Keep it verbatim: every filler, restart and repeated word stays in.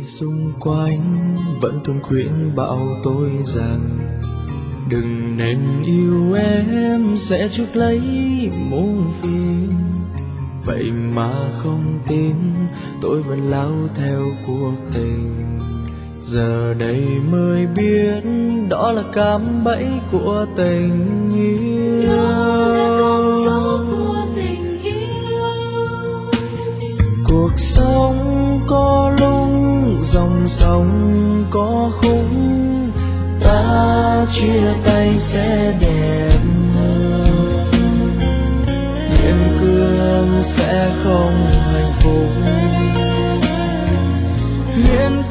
xung quanh vẫn thường khuyên bảo tôi rằng đừng nên yêu em sẽ chuốc lấy muôn phiền. Vậy mà không tin tôi vẫn lao theo cuộc tình. Giờ đây mới biết đó là cạm bẫy của tình yêu. Đó là con số của tình yêu. Cuộc sống có lúc dòng sông có khúc, ta chia tay sẽ đẹp hơn. Miễn cương sẽ không hạnh phúc, miễn